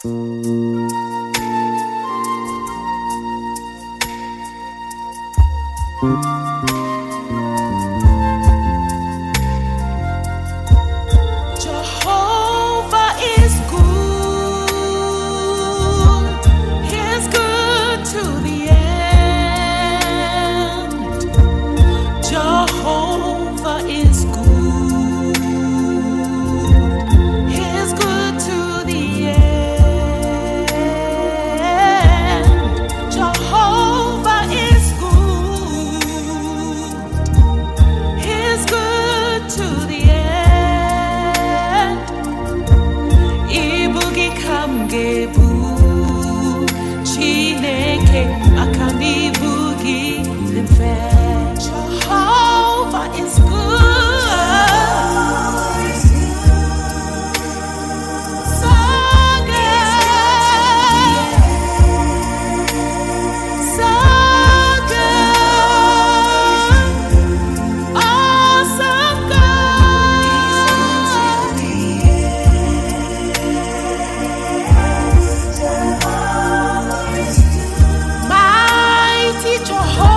Jehovah is good. He's good to the end. Jehovah is good. He's good to the end. Jehovah is good. He's good to the end. Ibugi kamgebu Chineke akanibugi limfe. Jehovah is good. So good. So good. Awesome God. Mighty Jehovah.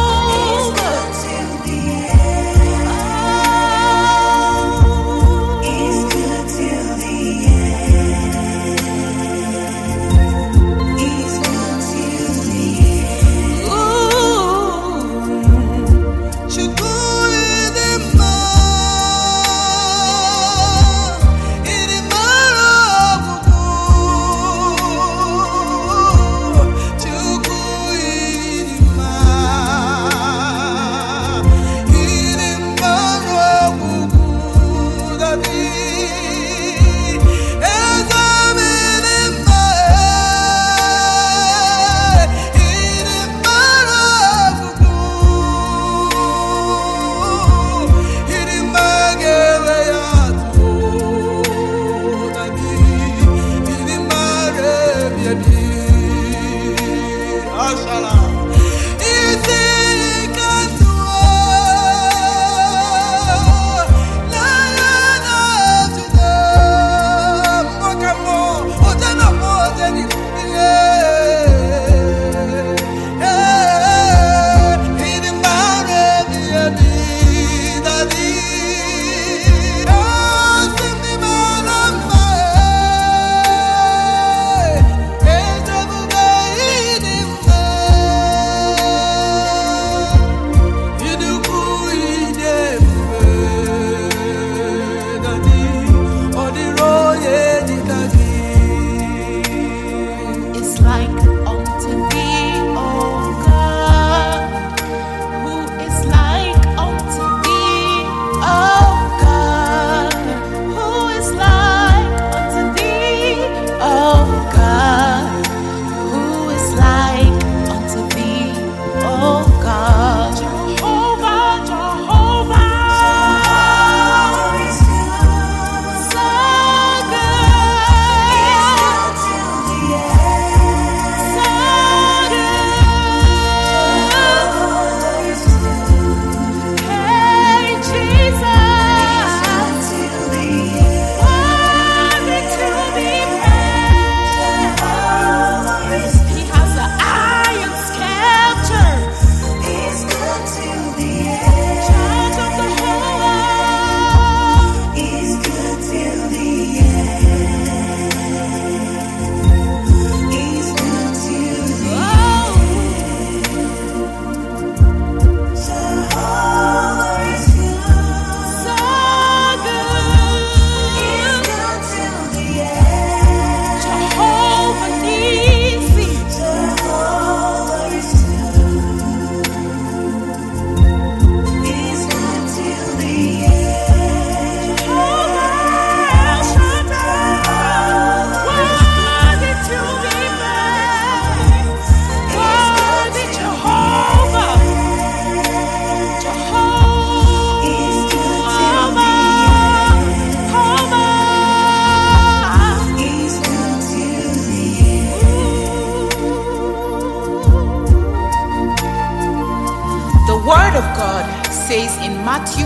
Word of God says in Matthew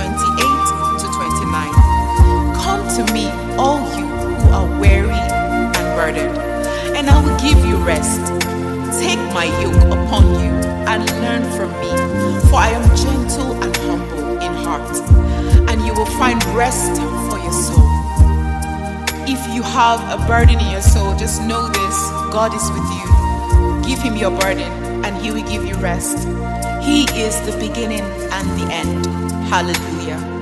11:28 to 29, "Come to me, all you who are weary rest. Take my yoke upon you and learn from me, for I am gentle and humble in heart, and you will find rest for your soul. If you have a burden in your soul, just know this: God is with you. Give him your burden and he will give you rest. He is the beginning and the end. Hallelujah.